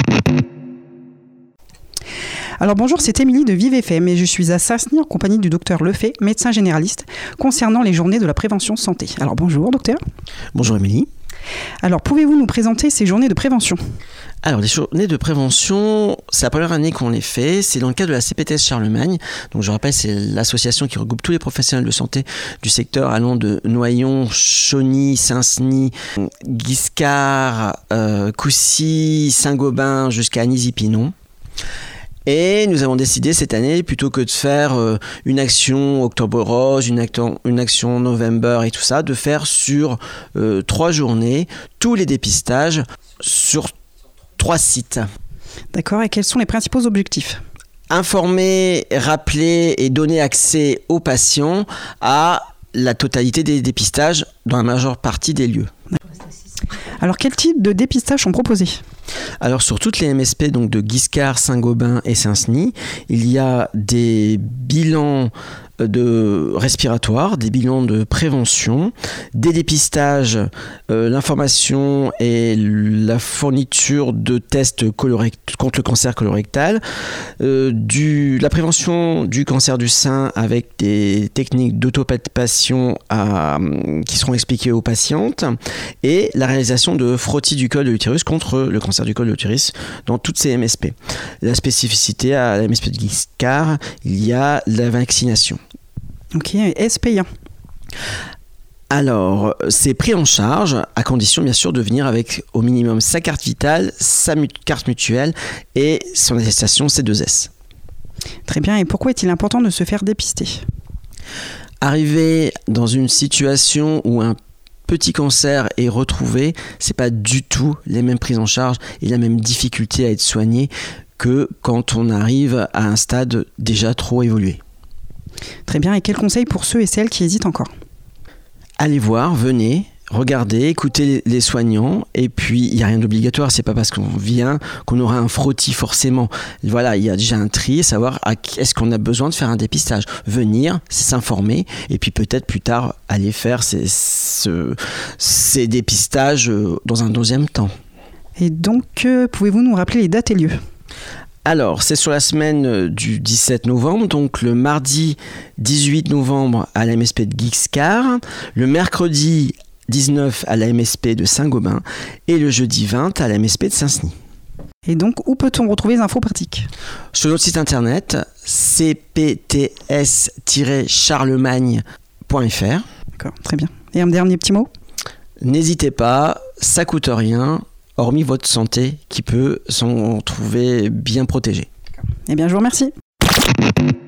Alors bonjour, c'est Émilie de Vive FM et je suis à Saint-Denis en compagnie du docteur Lefay, médecin généraliste, concernant les journées de la prévention santé. Alors bonjour docteur. Bonjour Émilie. Alors pouvez-vous nous présenter ces journées de prévention ? Alors les journées de prévention, c'est la première année qu'on les fait, c'est dans le cadre de la CPTS Charlemagne. Donc je rappelle, c'est l'association qui regroupe tous les professionnels de santé du secteur allant de Noyon, Chauny, Saint-Denis, Guiscard, Coucy, Saint-Gobain jusqu'à Anisy-Pinon. Et nous avons décidé cette année, plutôt que de faire une action Octobre Rose, une action November et tout ça, de faire sur 3 journées tous les dépistages sur 3 sites. D'accord, et quels sont les principaux objectifs ? Informer, rappeler et donner accès aux patients à la totalité des dépistages dans la majeure partie des lieux. Alors quel type de dépistage sont proposés ? Alors sur toutes les MSP donc de Guiscard, Saint-Gobain et Saint-Denis, il y a des bilans respiratoires, des bilans de prévention, des dépistages, l'information et la fourniture de tests contre le cancer colorectal, la prévention du cancer du sein avec des techniques d'autopalpation qui seront expliquées aux patientes et la réalisation de frottis du col de l'utérus contre le cancer du col de l'utérus dans toutes ces MSP. La spécificité à la MSP de Guiscard, il y a la vaccination. Ok, est-ce payant ? Alors, c'est pris en charge à condition bien sûr de venir avec au minimum sa carte vitale, sa carte mutuelle et son attestation C2S. Très bien, et pourquoi est-il important de se faire dépister ? Arriver dans une situation où un petit cancer est retrouvé, c'est pas du tout les mêmes prises en charge et la même difficulté à être soigné que quand on arrive à un stade déjà trop évolué. Très bien, et quels conseils pour ceux et celles qui hésitent encore ? Allez voir, venez, regardez, écoutez les soignants, et puis il n'y a rien d'obligatoire, c'est pas parce qu'on vient qu'on aura un frottis forcément. Voilà, il y a déjà un tri, savoir est-ce qu'on a besoin de faire un dépistage. Venir, c'est s'informer, et puis peut-être plus tard aller faire ces dépistages dans un deuxième temps. Et donc, pouvez-vous nous rappeler les dates et lieux ? Alors, c'est sur la semaine du 17 novembre, donc le mardi 18 novembre à la MSP de Guiscard, le mercredi 19 à la MSP de Saint-Gobain et le jeudi 20 à la MSP de Saint-Denis. Et donc, où peut-on retrouver les infos pratiques ? Sur notre site internet cpts-charlemagne.fr. D'accord, très bien. Et un dernier petit mot ? N'hésitez pas, ça coûte rien. Hormis votre santé qui peut s'en trouver bien protégée. Eh bien, je vous remercie.